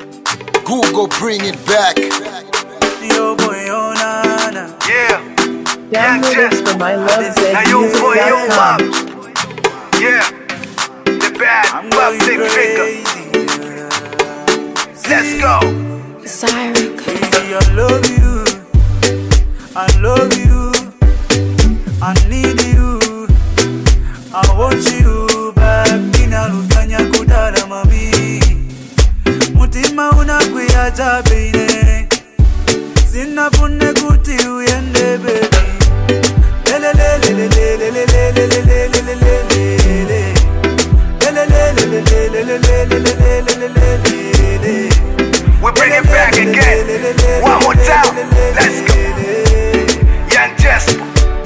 Google, bring it back. Yo boy, oh nana. Yeah. Download it from Now yo boy, yo mylovezmusic.com. moms. Yeah. The bad I'm buff going big finger. crazy. Let's go. Siren. Baby, I love you. I love you. I need you. I want you back. Inalufanya kudala mami. Mutima unakwiacha baby. Sinafune kuti uyende baby. We bring it back again. One more time. Let's go. Young Jesper.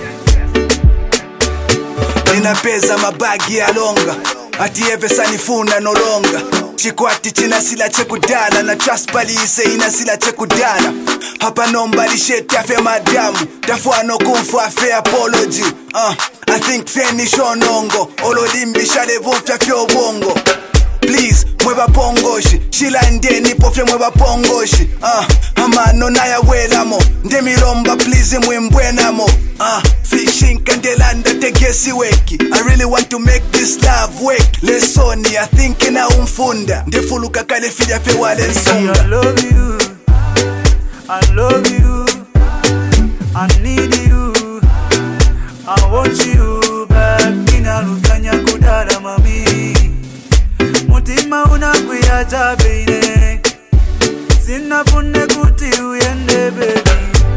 Ninapeza mabagi ya longa ati evesa nifuna no longa chikwati china sila chekudala na trust palise ina sila chekudala hapa nomba lisheti afe madamu tafuano kumfu afe apology I think feni shonongo ololimbi shale vufya fyo bongo please mweba pongoshi shilandeni pofye mweba pongoshi amano naya welamo ndemilomba please mwimbwenamo fishing kandelanda tegesi weki I really want to make this love work lesoni I think na umfunda ndefuluka kale fidya fe wale nsonga I love you. I love you. I need you. I want you back. Inalufanya kudala mami. Mutima unakwiacha baby. Sinafune kuti uyende baby.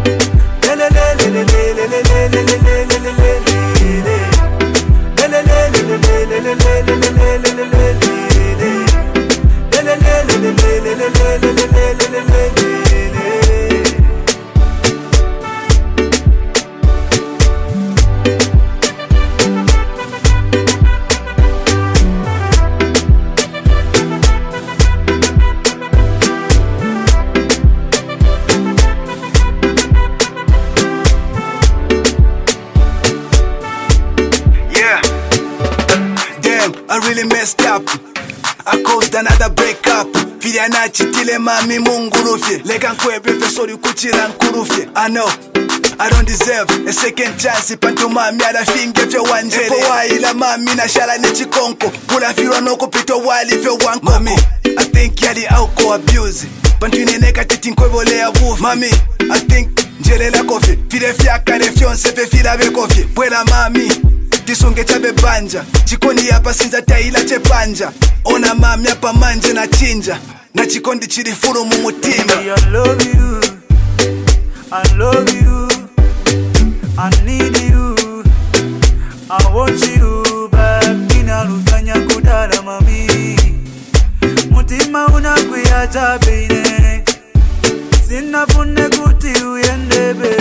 I really messed up. I caused another breakup. Fili na chitile mami mungurufye. Lega nkwebe fesori kuchira nkurufye. I know I don't deserve a second chance. Pantu mami ala finge vyo wanjele. Epo waila mami na shala ne chikonko. Pula firo no kupito wali vyo wanko. Mami, I think yali auko abuse. Pantu neneka titi nkwebole ya woof. Mami, I think njele la kofi. File fiaka le fionse fe fila be kofi. Pwela mami tisunge chabe banja chikondi yapa sinza taila chepanja ona mami yapa manje na chinja na chikondi chiri furu mumutima. I love you. I love you. I need you. I want you back. Inalufanya kudala mami. Mutima unakwiacha baby. Sinafune kuti uyende baby.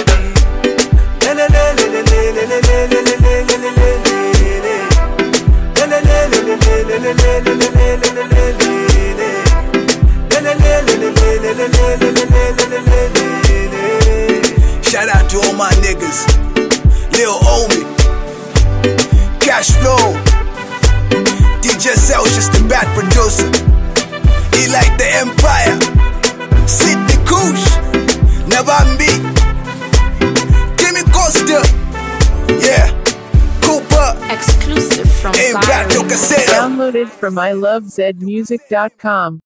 Shout out to all my niggas. Lil Omi, Cash Flow, DJ Celsius, the bad producer. He like the Empire, Sidney Kush, Navambi, Kimmy Costa, yeah, Cooper, Exclusive from Hey, Siren. Back to Caseta. Download it from mylovezmusic.com.